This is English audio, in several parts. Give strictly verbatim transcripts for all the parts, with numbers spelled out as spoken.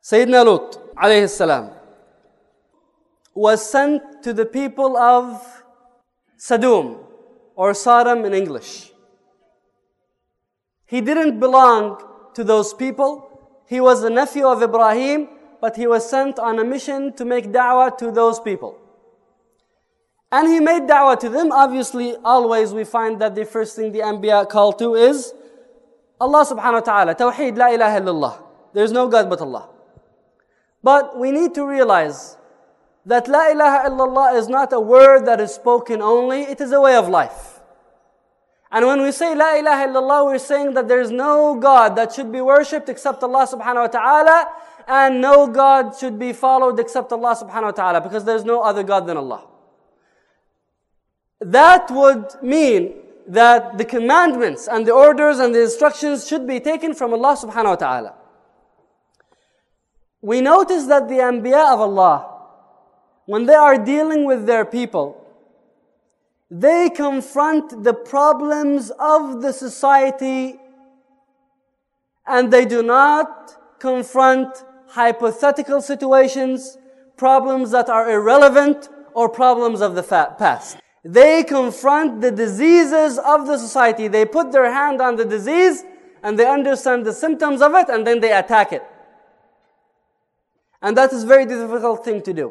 Sayyidina Lut alayhi salam was sent to the people of Sodom, or Sodom in English. He didn't belong to those people. He was a nephew of Ibrahim, but he was sent on a mission to make da'wah to those people. And he made da'wah to them. Obviously, always we find that the first thing the Anbiya call to is Allah subhanahu wa ta'ala. Tawheed, la ilaha illallah. There is no God but Allah. But we need to realize that la ilaha illallah is not a word that is spoken only. It is a way of life. And when we say la ilaha illallah, we're saying that there is no God that should be worshipped except Allah subhanahu wa ta'ala, and no God should be followed except Allah subhanahu wa ta'ala, because there is no other God than Allah. That would mean that the commandments and the orders and the instructions should be taken from Allah subhanahu wa ta'ala. We notice that the Anbiya of Allah, when they are dealing with their people, they confront the problems of the society, and they do not confront hypothetical situations, problems that are irrelevant, or problems of the past. They confront the diseases of the society. They put their hand on the disease, and they understand the symptoms of it, and then they attack it. And that is a very difficult thing to do.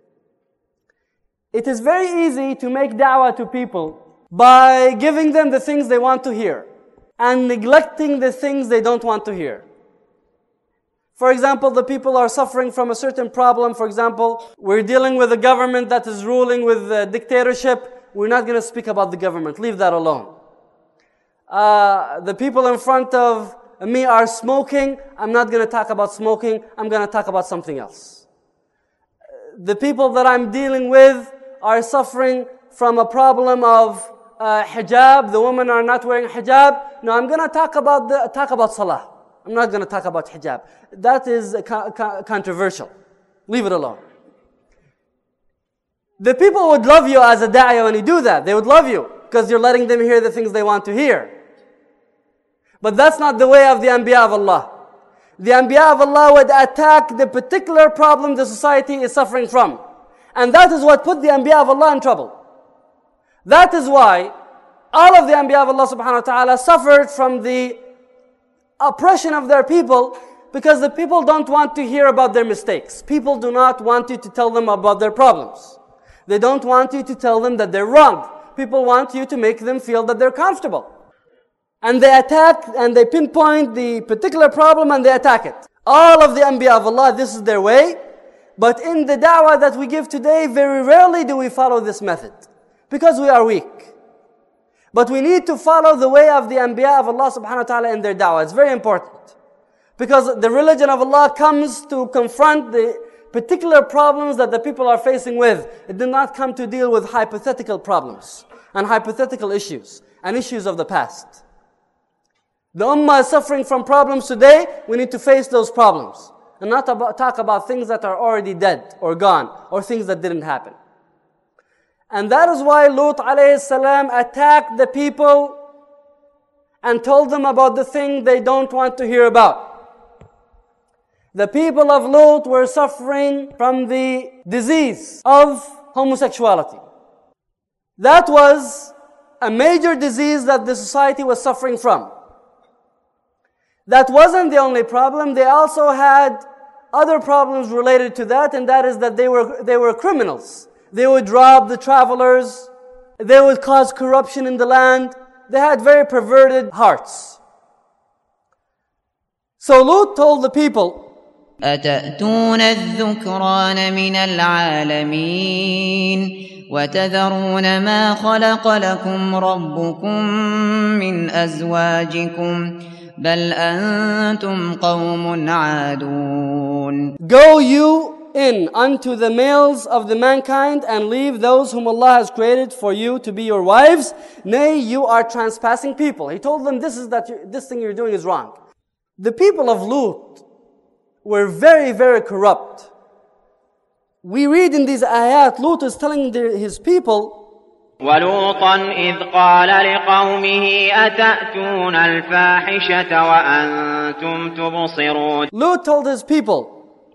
It is very easy to make da'wah to people by giving them the things they want to hear and neglecting the things they don't want to hear. For example, the people are suffering from a certain problem. For example, we're dealing with a government that is ruling with a dictatorship. We're not going to speak about the government. Leave that alone. Uh, the people in front of me are smoking. I'm not going to talk about smoking. I'm going to talk about something else. The people that I'm dealing with are suffering from a problem of uh, hijab. The women are not wearing hijab. No, I'm going to talk about the talk about salah. I'm not going to talk about hijab. That is co- co- controversial. Leave it alone. The people would love you as a da'iyah when you do that. They would love you because you're letting them hear the things they want to hear. But that's not the way of the Anbiya of Allah. The Anbiya of Allah would attack the particular problem the society is suffering from. And that is what put the Anbiya of Allah in trouble. That is why all of the Anbiya of Allah subhanahu wa ta'ala suffered from the oppression of their people, because the people don't want to hear about their mistakes. People do not want you to tell them about their problems. They don't want you to tell them that they're wrong. People want you to make them feel that they're comfortable. And they attack and they pinpoint the particular problem and they attack it. All of the Anbiya of Allah, this is their way. But in the da'wah that we give today, very rarely do we follow this method, because we are weak. But we need to follow the way of the Anbiya of Allah subhanahu wa ta'ala in their da'wah. It's very important. Because the religion of Allah comes to confront the particular problems that the people are facing with. It did not come to deal with hypothetical problems and hypothetical issues and issues of the past. The ummah is suffering from problems today. We need to face those problems and not about, talk about things that are already dead or gone or things that didn't happen. And that is why Lut alayhi salam attacked the people and told them about the thing they don't want to hear about. The people of Lut were suffering from the disease of homosexuality. That was a major disease that the society was suffering from. That wasn't the only problem. They also had other problems related to that, and that is that they were they were criminals. They would rob the travelers. They would cause corruption in the land. They had very perverted hearts. So Lut told the people, أتأتون الذكران من العالمين وتذرون ما خلق لكم ربكم من أزواجكم بل أنتم قوم عادون. Go you in unto the males of the mankind and leave those whom Allah has created for you to be your wives. Nay, you are transpassing people. He told them, this is that you, this thing you're doing is wrong. The people of Lut were very, very corrupt. We read in these ayat, Lut is telling the, his people, وَلُوطًا إِذْ قَالَ لِقَوْمِهِ أَتَأْتُونَ الْفَاحِشَةَ وَأَنْتُمْ تُبْصِرُونَ. Lut told his people,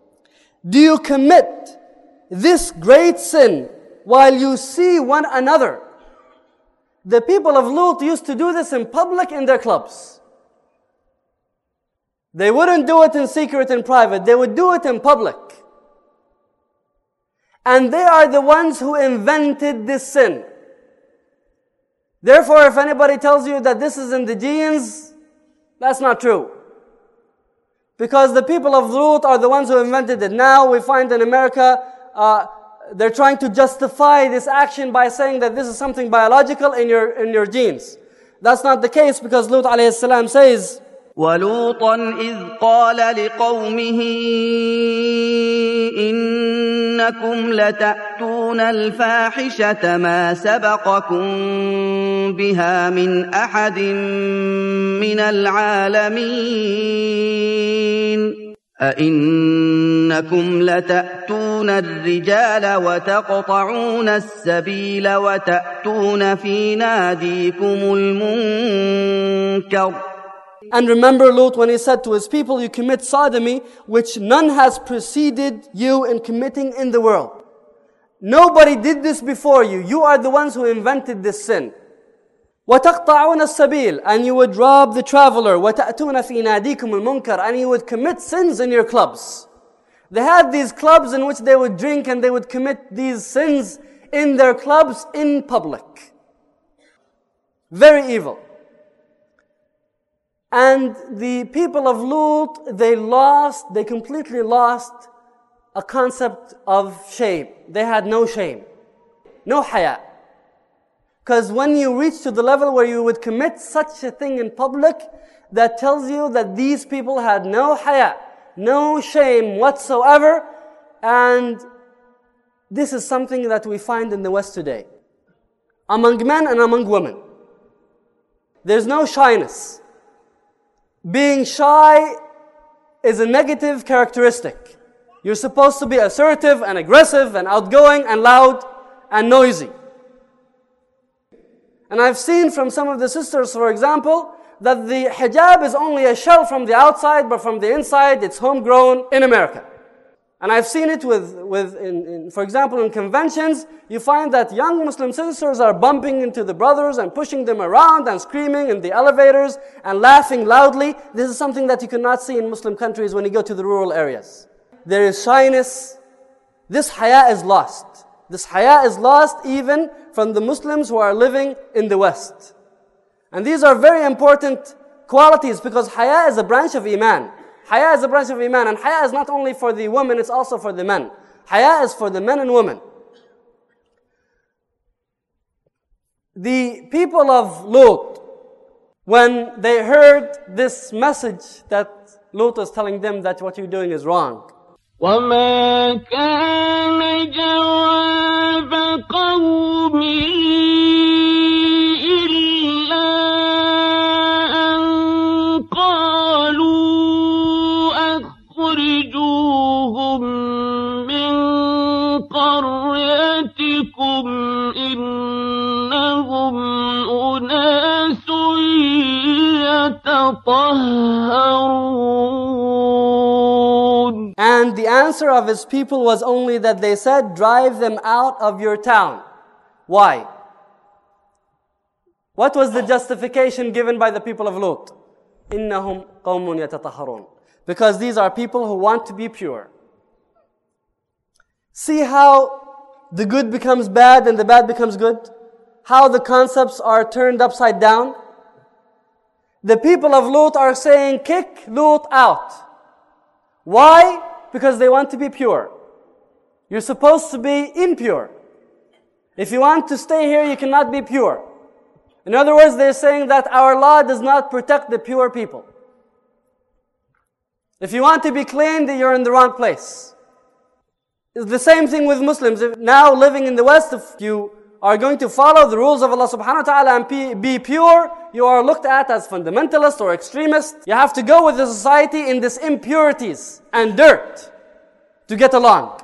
do you commit this great sin while you see one another? The people of Lut used to do this in public in their clubs. They wouldn't do it in secret and private. They would do it in public. And they are the ones who invented this sin. Therefore, if anybody tells you that this is in the genes, that's not true. Because the people of Lut are the ones who invented it. Now we find in America, uh, they're trying to justify this action by saying that this is something biological in your in your genes. That's not the case, because Lut alayhi salam says, وَلُوطًا إِذْ قَالَ لِقَوْمِهِ إِنَّكُمْ لَتَأْتُونَ الْفَاحِشَةَ مَا سَبَقَكُمْ بِهَا مِنْ أَحَدٍ مِنَ الْعَالَمِينَ أَإِنَّكُمْ لَتَأْتُونَ الرِّجَالَ وَتَقْطَعُونَ السَّبِيلَ وَتَأْتُونَ فِي نَادِيكُمُ الْمُنكَرَ. And remember Lut when he said to his people, you commit sodomy, which none has preceded you in committing in the world. Nobody did this before you. You are the ones who invented this sin. وَتَقْطَعُونَ السَّبِيلَ. And you would rob the traveler. وَتَأْتُونَ فِي نَادِيكُمُ الْمُنكَرَ. And you would commit sins in your clubs. They had these clubs in which they would drink and they would commit these sins in their clubs in public. Very evil. And the people of Lut, they lost, they completely lost a concept of shame. They had no shame. No haya. Because when you reach to the level where you would commit such a thing in public, that tells you that these people had no haya, no shame whatsoever. And this is something that we find in the West today. Among men and among women. There's no shyness. Being shy is a negative characteristic. You're supposed to be assertive and aggressive and outgoing and loud and noisy. And I've seen from some of the sisters, for example, that the hijab is only a shell from the outside, but from the inside it's homegrown in America. And I've seen it with, with in, in, for example, in conventions, you find that young Muslim sisters are bumping into the brothers and pushing them around and screaming in the elevators and laughing loudly. This is something that you cannot see in Muslim countries when you go to the rural areas. There is shyness. This haya is lost. This haya is lost even from the Muslims who are living in the West. And these are very important qualities, because haya is a branch of iman. Haya is a branch of iman, and haya is not only for the women, it's also for the men. Haya is for the men and women. The people of Lut, when they heard this message that Lut was telling them that what you're doing is wrong. وَمَا كَانَ جَوَابَ قَوْمِهِ إِلَّا أَن قَالُوا أَخْرِجُوهُم مِّن قَرْيَتِكُمْ إِنَّهُمْ أُنَاسٌ يَتَطَهَّرُونَ. And the answer of his people was only that they said, drive them out of your town. Why? What was the justification given by the people of Lut? إِنَّهُمْ قَوْمٌ يَتَطَهَّرُونَ. Because these are people who want to be pure. See how the good becomes bad and the bad becomes good? How the concepts are turned upside down? The people of Lut are saying, kick Lut out. Why? Because they want to be pure. You're supposed to be impure. If you want to stay here, you cannot be pure. In other words, they're saying that our law does not protect the pure people. If you want to be clean, then you're in the wrong place. It's the same thing with Muslims. If now living in the West, if you are going to follow the rules of Allah subhanahu wa ta'ala and be pure, you are looked at as fundamentalist or extremist. You have to go with the society in this impurities and dirt to get along.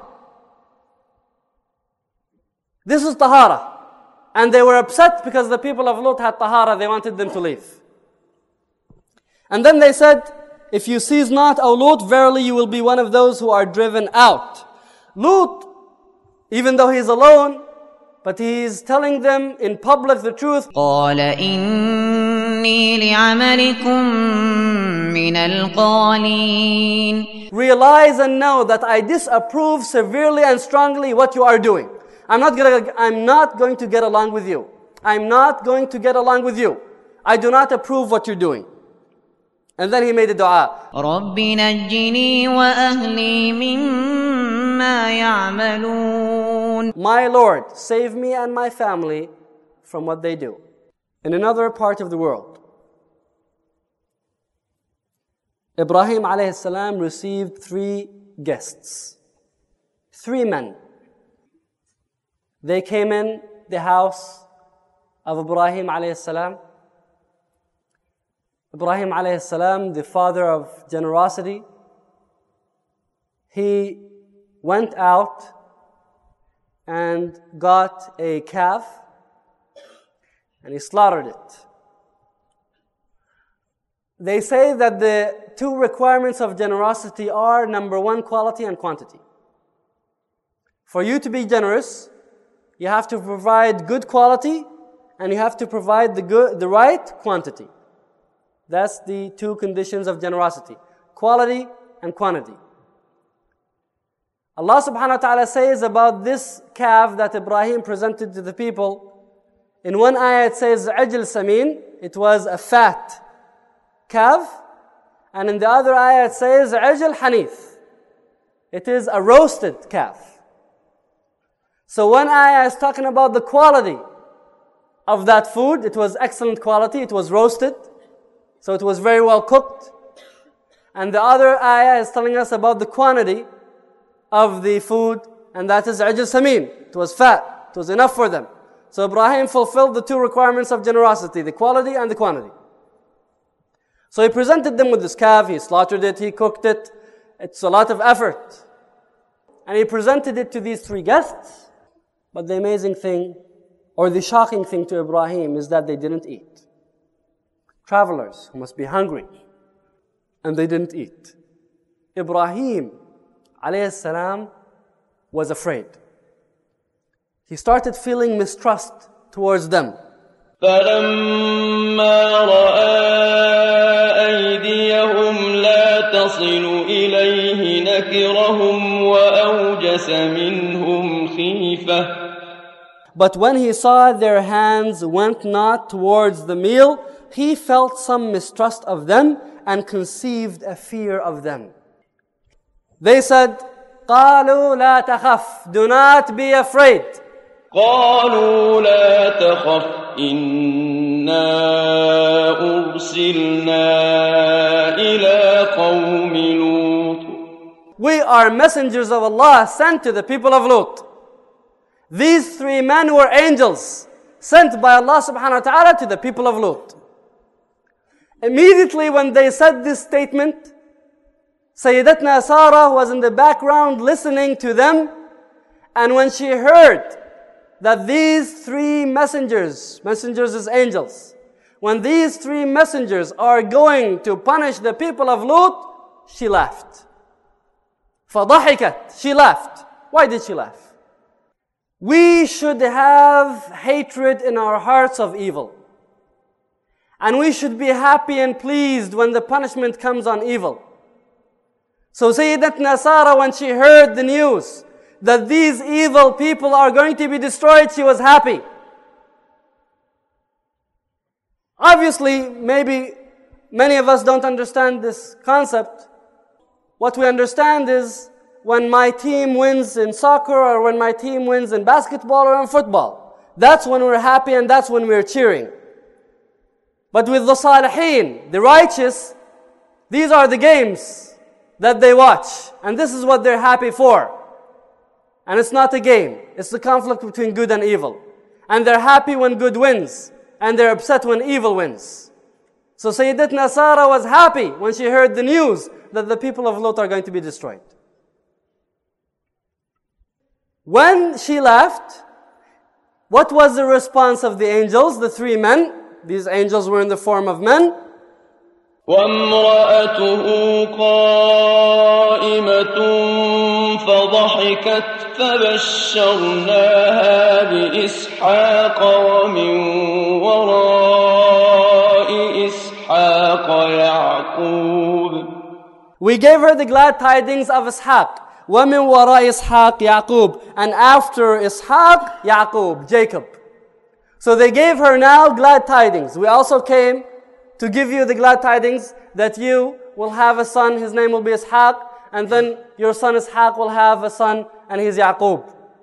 This is tahara. And they were upset because the people of Lut had tahara. They wanted them to leave. And then they said, if you cease not, O Lut, verily you will be one of those who are driven out. Lut, even though he's alone, but he's telling them in public the truth. قال إني لعملكم من القالين. Realize and know that I disapprove severely and strongly what you are doing. I'm not gonna, I'm not going to get along with you. I'm not going to get along with you. I do not approve what you're doing. And then he made a dua. رب نجني وأهلي مما يعملون. My Lord, save me and my family from what they do. In another part of the world, Ibrahim alayhi salam received three guests. Three men. They came in the house of Ibrahim alayhi salam. Ibrahim alayhi salam, the father of generosity, he went out and got a calf and he slaughtered it. They say that the two requirements of generosity are, number one, quality and quantity. For you to be generous, you have to provide good quality and you have to provide the good, the right quantity. That's the two conditions of generosity. Quality and quantity. Allah subhanahu wa ta'ala says about this calf that Ibrahim presented to the people. In one ayah it says, Ajl Samin. It was a fat calf. And in the other ayah it says, Ajl Hanith. It is a roasted calf. So one ayah is talking about the quality of that food. It was excellent quality. It was roasted. So it was very well cooked. And the other ayah is telling us about the quantity of the food, and that is Ajl Samin. It was fat. It was enough for them. So Ibrahim fulfilled the two requirements of generosity, the quality and the quantity. So he presented them with this calf, he slaughtered it, he cooked it. It's a lot of effort. And he presented it to these three guests. But the amazing thing, or the shocking thing to Ibrahim, is that they didn't eat. Travelers who must be hungry, and they didn't eat. Ibrahim alayhi salam was afraid. He started feeling mistrust towards them. فَلَمَّا رَأَى أَيْدِيَهُمْ لَا تَصِلُ إِلَيْهِ نَكِرَهُمْ وَأَوْجَسَ مِنْهُمْ خِيفَةً. But when he saw their hands went not towards the meal, he felt some mistrust of them and conceived a fear of them. They said, قَالُوا لَا تَخَفْ. Do not be afraid. قَالُوا لَا تَخَفْ إِنَّا أُرْسِلْنَا إِلَىٰ قَوْمِ لُوطٍ. We are messengers of Allah sent to the people of Lut. These three men were angels sent by Allah subhanahu wa ta'ala to the people of Lut. Immediately when they said this statement, Sayyidatna Sarah was in the background listening to them, and when she heard that these three messengers, messengers is angels, when these three messengers are going to punish the people of Lut, she laughed. فَضَحِكَتْ. She laughed. Why did she laugh? We should have hatred in our hearts of evil. And we should be happy and pleased when the punishment comes on evil. So Sayyidatna Sarah, when she heard the news that these evil people are going to be destroyed, she was happy. Obviously, maybe many of us don't understand this concept. What we understand is when my team wins in soccer, or when my team wins in basketball or in football. That's when we're happy and that's when we're cheering. But with the Salihin, the righteous, these are the games that they watch. And this is what they're happy for. And it's not a game. It's the conflict between good and evil. And they're happy when good wins. And they're upset when evil wins. So Sayyidatna Sarah was happy when she heard the news that the people of Lut are going to be destroyed. When she left, what was the response of the angels, the three men? These angels were in the form of men. وامرأته قائمة فضحكت فبشرناها بإسحاق ومن وراء إسحاق يعقوب. We gave her the glad tidings of Ishaq. وَمِن وَرَاءِ إِسْحَاقَ يَعْقُوب. And after Ishaq, Yaqub, Jacob. So they gave her now glad tidings. We also came to give you the glad tidings that you will have a son, his name will be Ishaq, and then your son Ishaq will have a son, and he's Yaqub.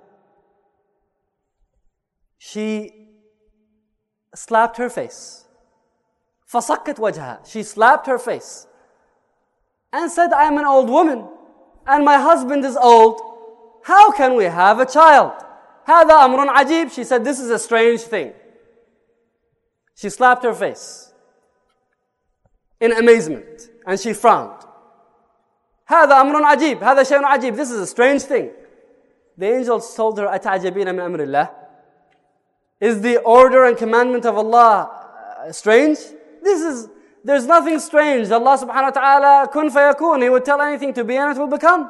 She slapped her face. فَصَكَّتْ وَجْهَهَا. She slapped her face and said, I am an old woman, and my husband is old. How can we have a child? هَذَا أَمْرٌ عَجِيبٌ. She said, this is a strange thing. She slapped her face in amazement, and she frowned. هَذَا أَمْرٌ عَجِيبٌ. هَذَا شَيْءٌ عَجِيبٌ. This is a strange thing. The angels told her, أَتَعْجَبِينَ مِنْ أَمْرِ اللَّهِ. Is the order and commandment of Allah strange? This is, there's nothing strange. Allah subhanahu wa ta'ala, kun fayakun. He would tell anything to be and it will become.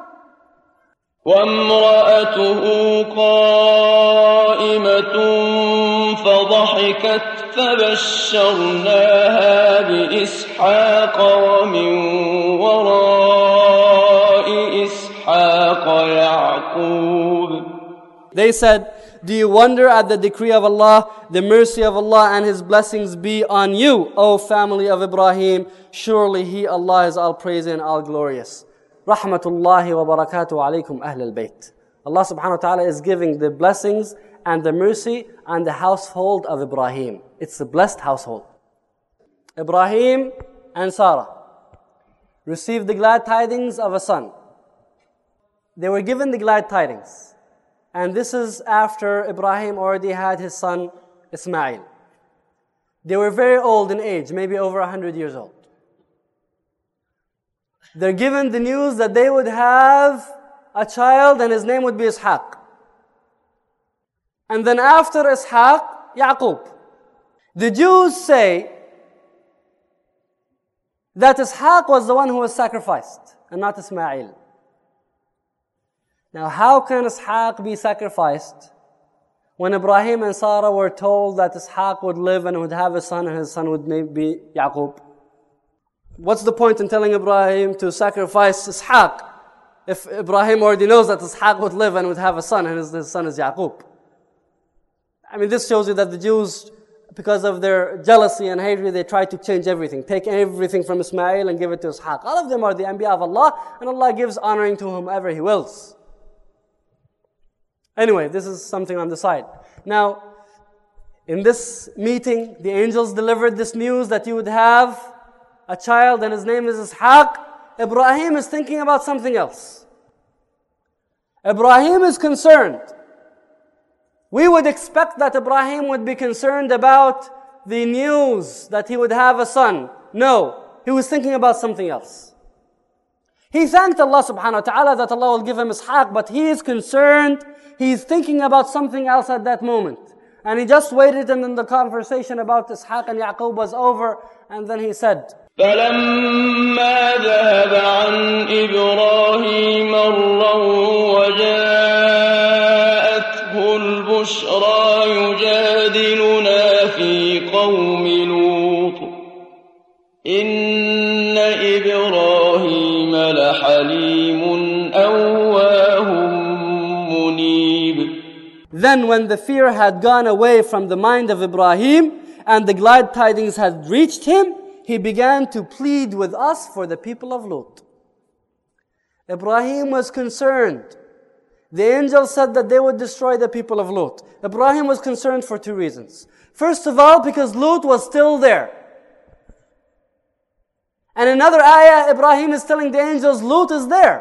وامرأته قائمة فضحكت فبشرناها بإسحاق ومن وراء إسحاق يعقوب. They said, do you wonder at the decree of Allah, the mercy of Allah and His blessings be on you, O family of Ibrahim? Surely He, Allah, is all praising and all glorious. Rahmatullahi wa barakatuhu alaykum ahl al-bayt. Allah subhanahu wa ta'ala is giving the blessings and the mercy on the household of Ibrahim. It's a blessed household. Ibrahim and Sarah received the glad tidings of a son. They were given the glad tidings. And this is after Ibrahim already had his son Ismail. They were very old in age, maybe over one hundred years old. They're given the news that they would have a child and his name would be Ishaq. And then after Ishaq, Yaqub. The Jews say that Ishaq was the one who was sacrificed and not Ismail. Now how can Ishaq be sacrificed when Ibrahim and Sarah were told that Ishaq would live and would have a son and his son would be Yaqub? What's the point in telling Ibrahim to sacrifice Ishaq if Ibrahim already knows that Ishaq would live and would have a son and his, his son is Yaqub? I mean, this shows you that the Jews, because of their jealousy and hatred, they try to change everything. Take everything from Ismail and give it to Ishaq. All of them are the Anbiya of Allah, and Allah gives honoring to whomever He wills. Anyway, this is something on the side. Now, in this meeting, the angels delivered this news that you would have a child and his name is Ishaq. Ibrahim is thinking about something else. Ibrahim is concerned. We would expect that Ibrahim would be concerned about the news that he would have a son. No, he was thinking about something else. He thanked Allah subhanahu wa ta'ala that Allah will give him Ishaq, but he is concerned. He's thinking about something else at that moment. And he just waited, and then the conversation about Ishaq and Yaqub was over, and then he said, فلما ذهب عن إبراهيم الروع وجاءته البشرى يجادلنا في قوم لوط إن إبراهيم لحليم أواه منيب. Then when the fear had gone away from the mind of Ibrahim and the glad tidings had reached him, he began to plead with us for the people of Lut. Ibrahim was concerned. The angel said that they would destroy the people of Lut. Ibrahim was concerned for two reasons. First of all, because Lut was still there. And another ayah, Ibrahim is telling the angels, Lut is there.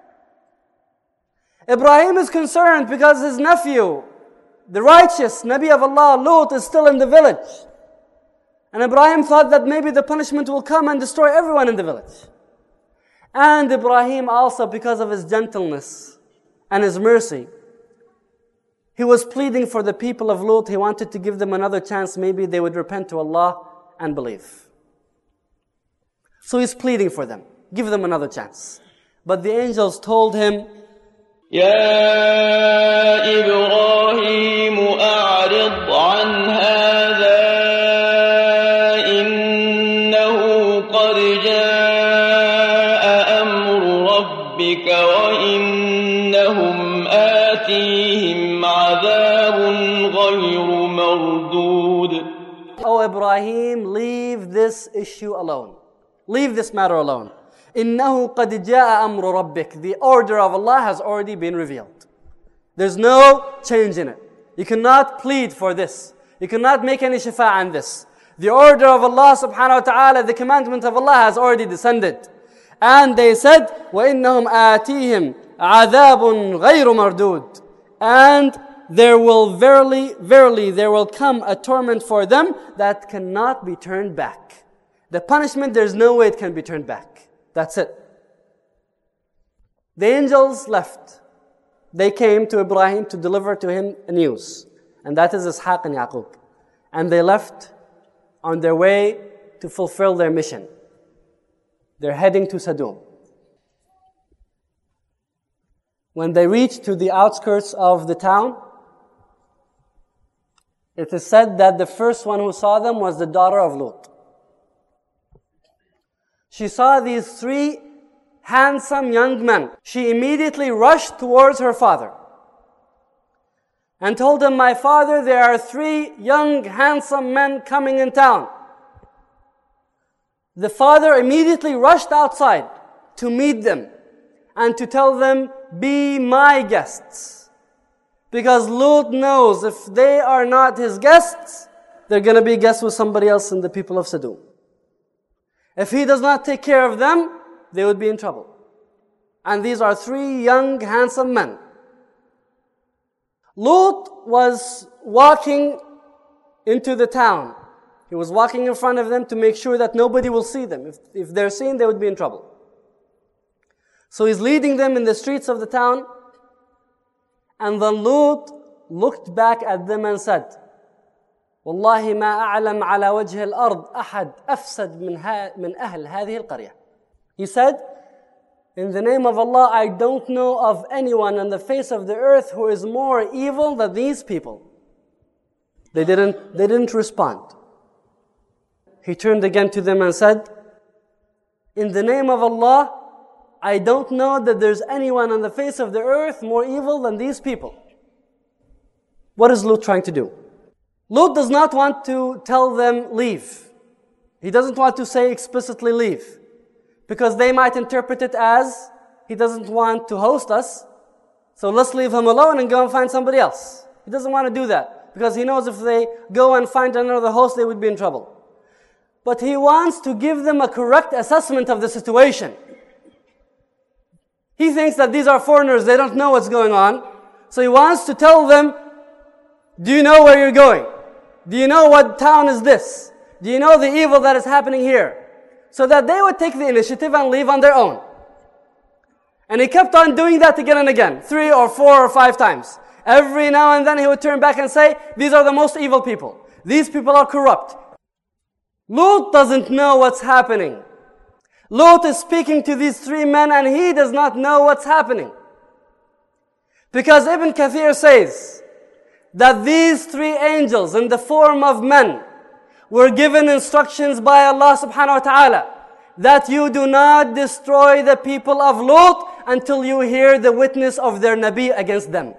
Ibrahim is concerned because his nephew, the righteous Nabi of Allah, Lut, is still in the village. And Ibrahim thought that maybe the punishment will come and destroy everyone in the village. And Ibrahim also, because of his gentleness and his mercy, he was pleading for the people of Lut. He wanted to give them another chance. Maybe they would repent to Allah and believe. So he's pleading for them. Give them another chance. But the angels told him, يا إبراهيم أعرض عن هذا إنه قد جاء أمر ربك وإنهم آتيهم عذاب غير مردود. O Ibrahim, leave this issue alone. Leave this matter alone. إِنَّهُ قَدْ جَاءَ أَمْرُ رَبِّكَ. The order of Allah has already been revealed. There's no change in it. You cannot plead for this. You cannot make any shifa on this. The order of Allah subhanahu wa ta'ala, the commandment of Allah has already descended. And they said, وَإِنَّهُمْ آتِيهِمْ عَذَابٌ غَيْرُ مَرْدُودٌ. And there will verily, verily, there will come a torment for them that cannot be turned back. The punishment, there's no way it can be turned back. That's it. The angels left. They came to Ibrahim to deliver to him news. And that is Ishaq and Yaqub. And they left on their way to fulfill their mission. They're heading to Sodom. When they reached to the outskirts of the town, it is said that the first one who saw them was the daughter of Lut. She saw these three handsome young men. She immediately rushed towards her father and told him, my father, there are three young handsome men coming in town. The father immediately rushed outside to meet them and to tell them, be my guests. Because Lut knows if they are not his guests, they're going to be guests with somebody else in the people of Sodom. If he does not take care of them, they would be in trouble. And these are three young, handsome men. Lut was walking into the town. He was walking in front of them to make sure that nobody will see them. If, if they're seen, they would be in trouble. So he's leading them in the streets of the town. And then Lut looked back at them and said, والله ما أعلم على وجه الأرض أحد أفسد من من أهل هذه القرية. He said, in the name of Allah, I don't know of anyone on the face of the earth who is more evil than these people. They didn't, they didn't respond. He turned again to them and said, in the name of Allah, I don't know that there's anyone on the face of the earth more evil than these people. What is Lut trying to do? Lut does not want to tell them leave. He doesn't want to say explicitly leave. Because they might interpret it as, he doesn't want to host us, so let's leave him alone and go and find somebody else. He doesn't want to do that. Because he knows if they go and find another host, they would be in trouble. But he wants to give them a correct assessment of the situation. He thinks that these are foreigners, they don't know what's going on. So he wants to tell them, do you know where you're going? Do you know what town is this? Do you know the evil that is happening here? So that they would take the initiative and leave on their own. And he kept on doing that again and again, three or four or five times. Every now and then he would turn back and say, these are the most evil people. These people are corrupt. Lut doesn't know what's happening. Lut is speaking to these three men and he does not know what's happening. Because Ibn Kathir says that these three angels in the form of men were given instructions by Allah subhanahu wa ta'ala that you do not destroy the people of Lut until you hear the witness of their Nabi against them.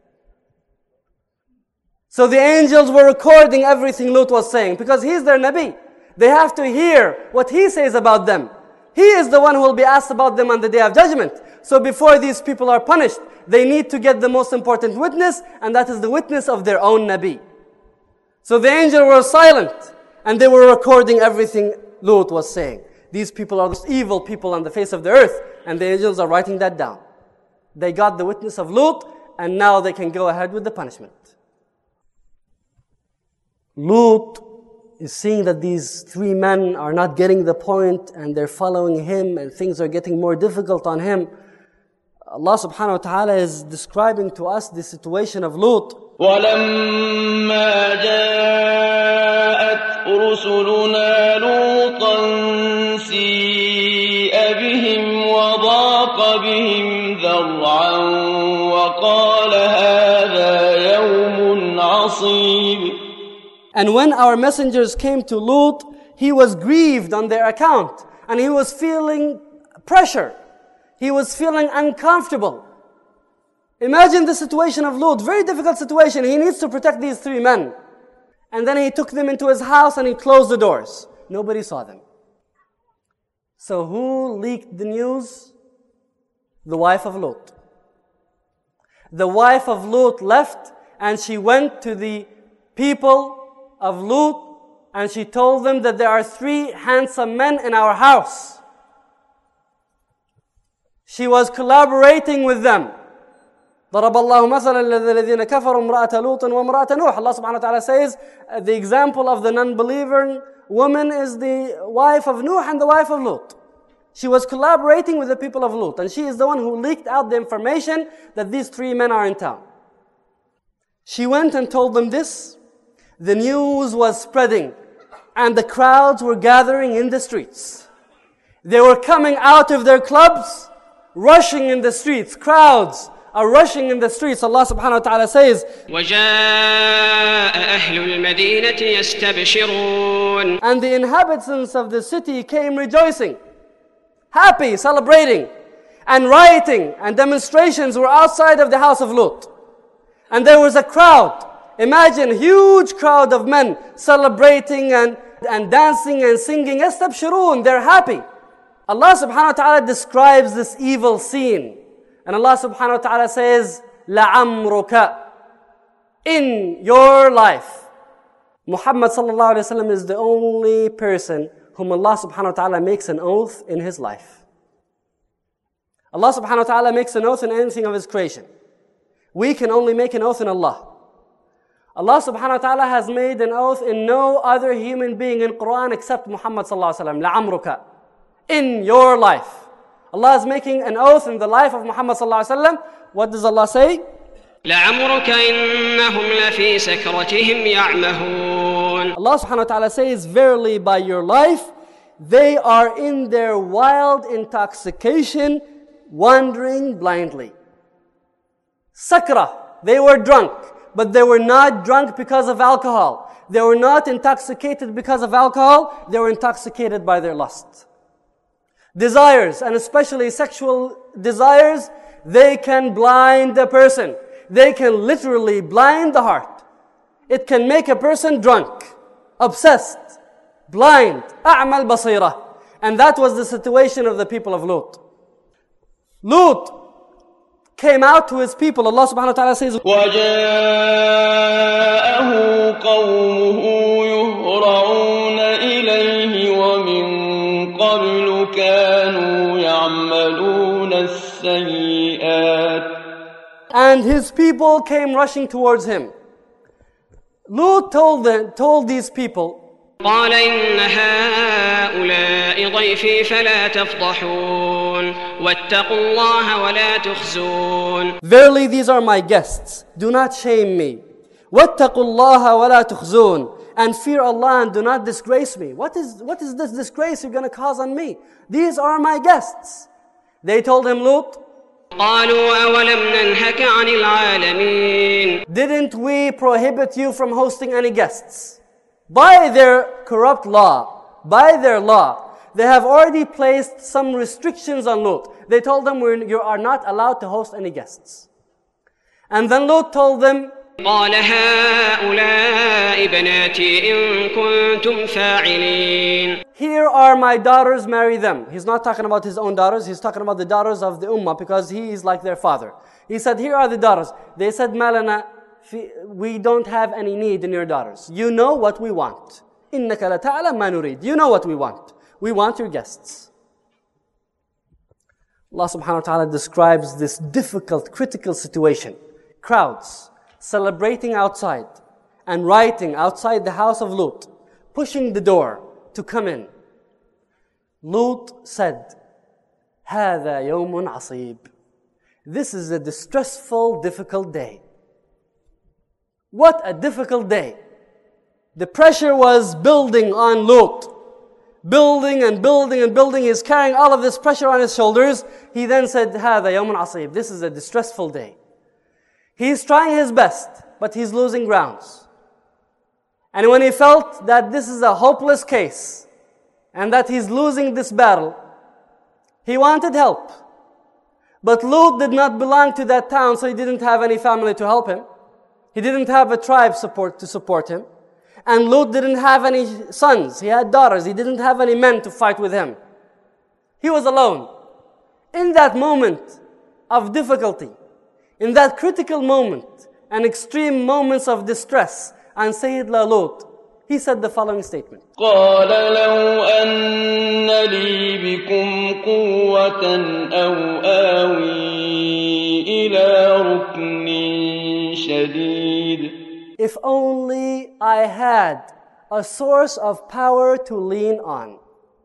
So the angels were recording everything Lut was saying because he's their Nabi. They have to hear what he says about them. He is the one who will be asked about them on the Day of Judgment. So before these people are punished, they need to get the most important witness, and that is the witness of their own Nabi. So the angels were silent, and they were recording everything Lut was saying. These people are the evil people on the face of the earth, and the angels are writing that down. They got the witness of Lut, and now they can go ahead with the punishment. Lut is seeing that these three men are not getting the point and they're following him and things are getting more difficult on him. Allah subhanahu wa ta'ala is describing to us the situation of Lut. وَلَمَّا جَاءَتْ رُسُلُنَا لُوطًا سِيءَ شرعا وقال هذا يوم عصيب. And when our messengers came to Lut, he was grieved on their account. And he was feeling pressure. He was feeling uncomfortable. Imagine the situation of Lut. Very difficult situation. He needs to protect these three men. And then he took them into his house and he closed the doors. Nobody saw them. So who leaked the news? The wife of Lut. The wife of Lut left and she went to the people of Lut and she told them that there are three handsome men in our house. She was collaborating with them. ضرب الله مثلا للذين كفروا امرأة لوط وامرأة نوح. Allah subhanahu wa ta'ala says uh, the example of the non-believer woman is the wife of Nuh and the wife of Lut. She was collaborating with the people of Lut and she is the one who leaked out the information that these three men are in town. She went and told them this. The news was spreading and the crowds were gathering in the streets. They were coming out of their clubs, rushing in the streets. Crowds are rushing in the streets. Allah subhanahu wa ta'ala says, وَجَاءَ أَهْلُ الْمَدِينَةِ يَسْتَبْشِرُونَ. And the inhabitants of the city came rejoicing, happy, celebrating, and rioting, and demonstrations were outside of the house of Lut. And there was a crowd. Imagine, huge crowd of men celebrating and, and dancing and singing. يَسْتَبْشِرُونَ. They're happy. Allah subhanahu wa ta'ala describes this evil scene. And Allah subhanahu wa ta'ala says, لَعَمْرُكَ. In your life. Muhammad sallallahu alayhi wa sallam is the only person whom Allah subhanahu wa ta'ala makes an oath in his life. Allah subhanahu wa ta'ala makes an oath in anything of his creation. We can only make an oath in Allah. Allah subhanahu wa ta'ala has made an oath in no other human being in Quran except Muhammad sallallahu alayhi wa sallam. لَعَمْرُكَ. In your life. Allah is making an oath in the life of Muhammad sallallahu alaihi wasallam. What does Allah say? لَعَمْرُكَ إِنَّهُمْ لَفِي سَكْرَتِهِمْ يَعْمَهُونَ. Allah subhanahu wa ta'ala says, verily by your life, they are in their wild intoxication, wandering blindly. Sakra, they were drunk, but they were not drunk because of alcohol. They were not intoxicated because of alcohol. They were intoxicated by their lust. Desires, and especially sexual desires, they can blind a person. They can literally blind the heart. It can make a person drunk, obsessed, blind, أعمى البصيرة. And that was the situation of the people of Lut. Lut came out to his people. Allah subhanahu wa ta'ala says, وَجَاءَهُ قَوْمُهُ يُهْرَعُونَ إِلَيْهِ وَمِن قَبْلُ كَانُوا يَعْمَلُونَ السَّيِّئَاتِ. And his people came rushing towards him. Lut told them, told these people, قال إن هؤلاء ضيفي فلا تفضحون واتقوا الله ولا تخزون. Verily these are my guests. Do not shame me. واتقوا الله ولا تخزون. And fear Allah and do not disgrace me. What is, what is this disgrace you're going to cause on me? These are my guests. They told him, Lut, قالوا أولم ننهك عن العالمين. Didn't we prohibit you from hosting any guests? By their corrupt law, by their law, they have already placed some restrictions on Lut. They told them, you are not allowed to host any guests. And then Lut told them, قال هؤلاء بناتي إن كنتم فاعلين. Here are my daughters, marry them. He's not talking about his own daughters, he's talking about the daughters of the ummah because he is like their father. He said, here are the daughters. They said, Malana, we don't have any need in your daughters. You know what we want. إِنَّكَ لَتَعْلَمْ مَا نُرِيدُ. You know what we want. We want your guests. Allah subhanahu wa ta'ala describes this difficult, critical situation. Crowds celebrating outside and rioting outside the house of Lut, pushing the door to come in. Lut said, هَذَا يَوْمٌ عَصِيبٌ. This is a distressful, difficult day. What a difficult day. The pressure was building on Lut, building and building and building. He's carrying all of this pressure on his shoulders. He then said, هَذَا يَوْمٌ عَصِيبٌ. This is a distressful day. He's trying his best, but he's losing grounds. And when he felt that this is a hopeless case, and that he's losing this battle, he wanted help. But Lut did not belong to that town, so he didn't have any family to help him. He didn't have a tribe support to support him. And Lut didn't have any sons. He had daughters. He didn't have any men to fight with him. He was alone. In that moment of difficulty, in that critical moment and extreme moments of distress, and Sayyidina Lut, he said the following statement. قال لو أن لي بكم قوة أو آوي إلى ركن شديد. If only I had a source of power to lean on.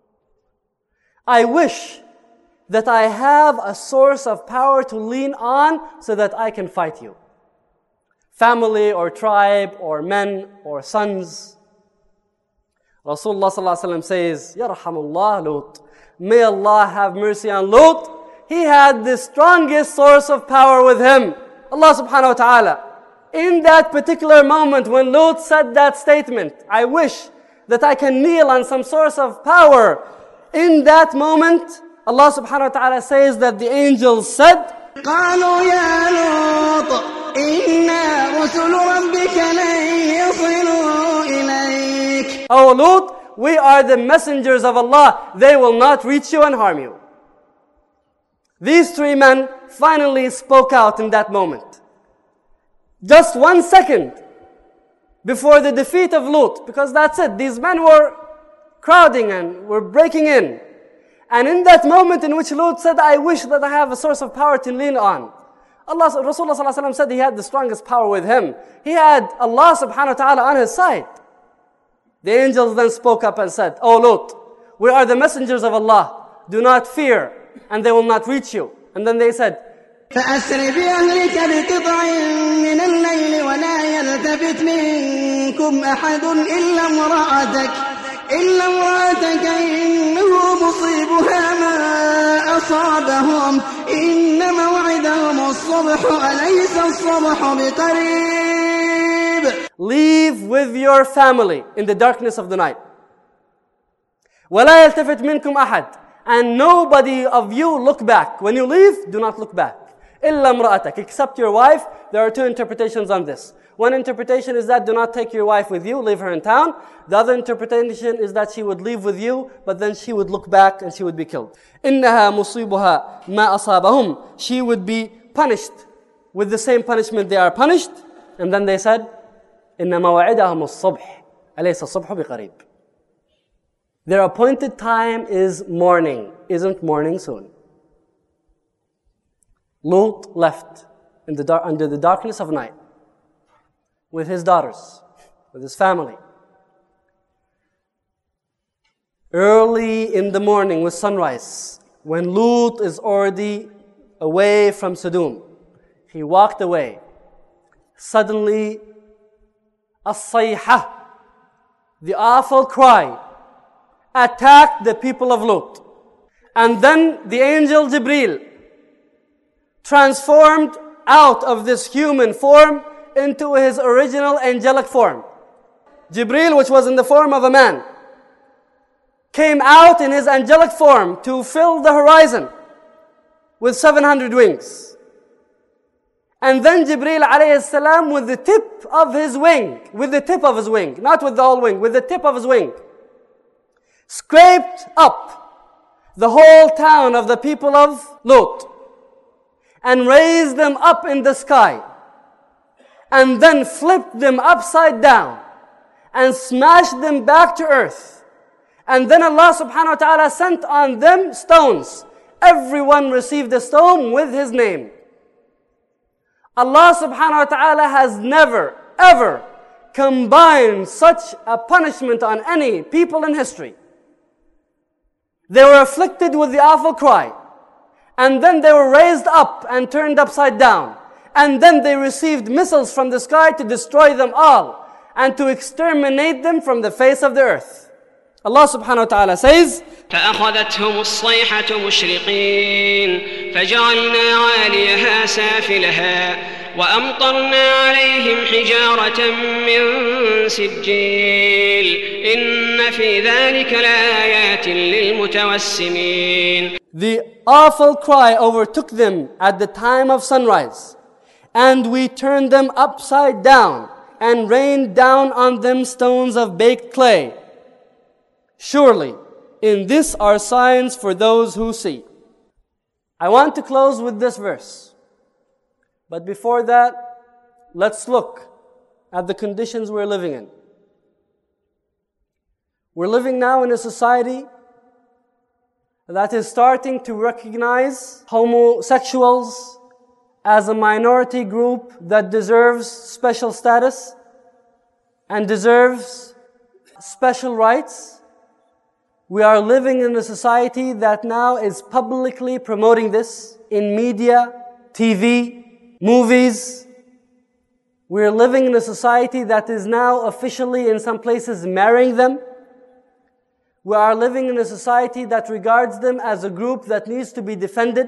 I wish that I have a source of power to lean on so that I can fight you. Family or tribe or men or sons. Rasulullah sallallahu alaihi wasallam says, Yarhamullah Lut. May Allah have mercy on Lut. He had the strongest source of power with him. Allah subhanahu wa ta'ala. In that particular moment when Lut said that statement, I wish that I can kneel on some source of power. In that moment, Allah subhanahu wa ta'ala says that the angels said, قالوا يا لوط إنا رسل ربك لن يصلوا إليك. Oh Lut, we are the messengers of Allah. They will not reach you and harm you. These three men finally spoke out in that moment. Just one second before the defeat of Lut, because that's it. These men were crowding and were breaking in. And in that moment in which Lut said, I wish that I have a source of power to lean on. Allah, Rasulullah sallallahu alaihi wasallam said he had the strongest power with him. He had Allah subhanahu wa ta'ala on his side. The angels then spoke up and said, Oh Lut, we are the messengers of Allah. Do not fear, and they will not reach you. And then they said, فأسر بأهلك بقطع من الليل ولا يلتفت منكم أحد إلا امرأتك إلا امرأتك إنه مصيبها ما أصابهم إن موعدهم الصبح أليس الصبح بقريب. Leave with your family in the darkness of the night. ولا يلتفت منكم أحد. And nobody of you look back. When you leave, do not look back. إِلَّا امْرَأَتَكَ. Except your wife. There are two interpretations on this. One interpretation is that do not take your wife with you, leave her in town. The other interpretation is that she would leave with you, but then she would look back and she would be killed. إِنَّهَا مُصِيبُهَا مَا أَصَابَهُمْ. She would be punished with the same punishment they are punished. And then they said, إِنَّ مَوْعِدَهُمُ الصُّبْحِ أَلَيْسَ الصُّبْحُ بِقَرِيبٍ. Their appointed time is morning. Isn't morning soon? Lut left in the dar- under the darkness of night with his daughters, with his family. Early in the morning with sunrise, when Lut is already away from Sodom, he walked away. Suddenly, as-sayha, the awful cry, attacked the people of Lut. And then the angel Jibreel transformed out of this human form into his original angelic form. Jibreel, which was in the form of a man, came out in his angelic form to fill the horizon with seven hundred wings. And then Jibreel alayhi salam, with the tip of his wing, with the tip of his wing, not with the whole wing, with the tip of his wing, scraped up the whole town of the people of Lut and raised them up in the sky, and then flipped them upside down and smashed them back to earth. And then Allah subhanahu wa ta'ala sent on them stones. Everyone received a stone with his name. Allah subhanahu wa ta'ala has never, ever combined such a punishment on any people in history. They were afflicted with the awful cry. And then they were raised up and turned upside down. And then they received missiles from the sky to destroy them all and to exterminate them from the face of the earth. Allah subhanahu wa ta'ala says, فأخذتهم الصيحة مشرقين فجعلنا عاليها سافلها وأمطرنا عليهم حجارة من سجيل إن في ذلك لآيات للمتوسمين. The awful cry overtook them at the time of sunrise, and we turned them upside down and rained down on them stones of baked clay. Surely, in this are signs for those who see. I want to close with this verse. But before that, let's look at the conditions we're living in. We're living now in a society that is starting to recognize homosexuals as a minority group that deserves special status and deserves special rights. We are living in a society that now is publicly promoting this in media, T V, movies. We are living in a society that is now officially in some places marrying them. We are living in a society that regards them as a group that needs to be defended.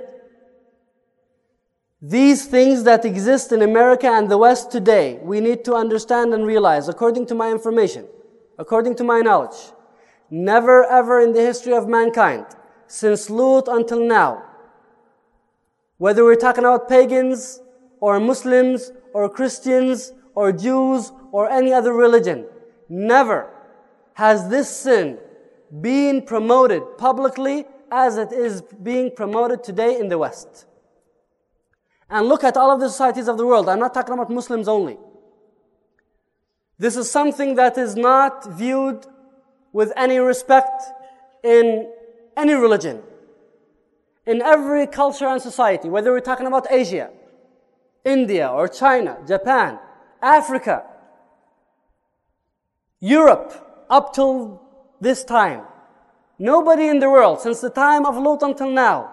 These things that exist in America and the West today, we need to understand and realize, according to my information, according to my knowledge, never ever in the history of mankind, since Lut until now, whether we're talking about pagans or Muslims or Christians or Jews or any other religion, never has this sin been promoted publicly as it is being promoted today in the West. And look at all of the societies of the world. I'm not talking about Muslims only. This is something that is not viewed with any respect in any religion. In every culture and society, whether we're talking about Asia, India or China, Japan, Africa, Europe, up till this time, nobody in the world, since the time of Lut until now,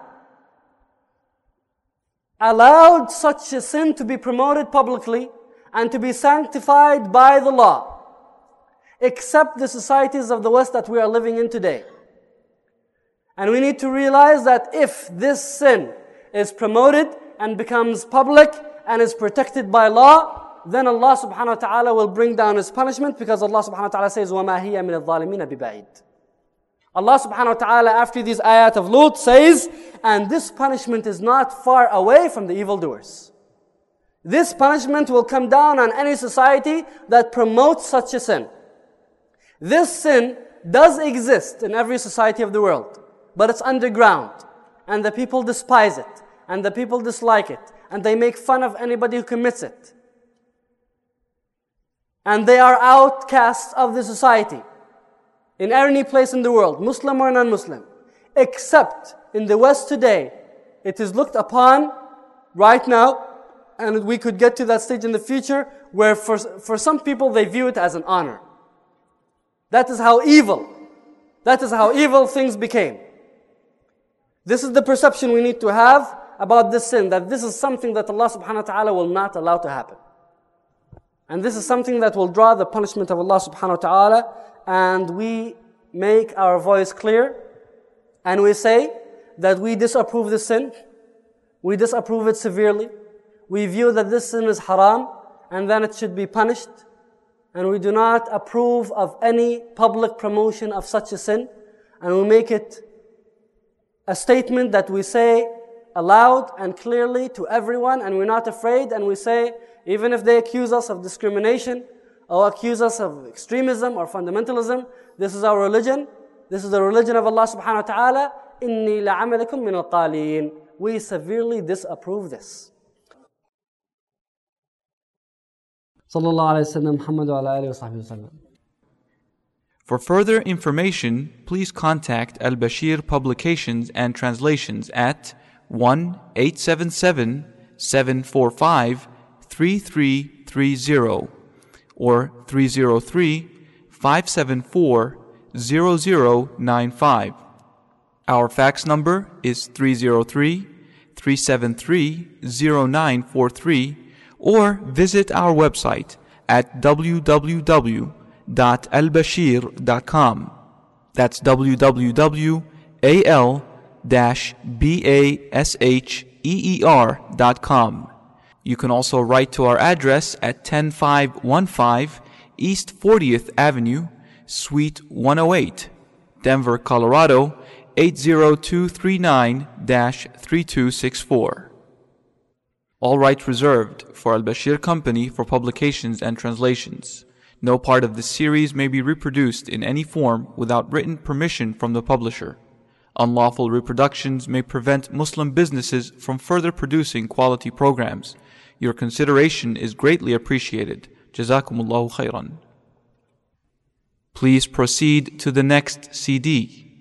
allowed such a sin to be promoted publicly and to be sanctified by the law, except the societies of the West that we are living in today. And we need to realize that if this sin is promoted and becomes public and is protected by law, then Allah subhanahu wa ta'ala will bring down His punishment, because Allah subhanahu wa ta'ala says, وَمَا هِيَ مِنَ الظَّالِمِينَ بِبَعِيدٍ. Allah subhanahu wa ta'ala, after these ayat of Lut, says, and this punishment is not far away from the evildoers. This punishment will come down on any society that promotes such a sin. This sin does exist in every society of the world, but it's underground, and the people despise it, and the people dislike it, and they make fun of anybody who commits it. And they are outcasts of the society in any place in the world, Muslim or non-Muslim. Except in the West today, it is looked upon right now, and we could get to that stage in the future, where for, for some people they view it as an honor. That is how evil, that is how evil things became. This is the perception we need to have about this sin, that this is something that Allah subhanahu wa ta'ala will not allow to happen. And this is something that will draw the punishment of Allah subhanahu wa ta'ala, and we make our voice clear, and we say that we disapprove this sin, we disapprove it severely, we view that this sin is haram, and then it should be punished, and we do not approve of any public promotion of such a sin, and we make it a statement that we say aloud and clearly to everyone, and we're not afraid, and we say, even if they accuse us of discrimination, or accuse us of extremism or fundamentalism, this is our religion, this is the religion of Allah subhanahu wa ta'ala, إِنِّي لَعَمَلَكُمْ مِنَ الْقَالِينَ. We severely disapprove this. Sallallahu alayhi wa sallam, Muhammad wa ala alihi wa sahbihi wa sallam. For further information, please contact Al-Bashir Publications and Translations at one eight seven seven, seven four five, three three three zero or three zero three, five seven four, zero zero nine five. Our fax number is three zero three, three seven three, zero nine four three, or visit our website at w w w dot al bashir dot com. That's w w w dot a l dash basheer dot com. You can also write to our address at ten five one five East fortieth Avenue, Suite one oh eight, Denver, Colorado eight zero two three nine dash three two six four. All rights reserved for Al-Bashir Company for publications and translations. No part of this series may be reproduced in any form without written permission from the publisher. Unlawful reproductions may prevent Muslim businesses from further producing quality programs. Your consideration is greatly appreciated. Jazakumullahu khairan. Please proceed to the next C D.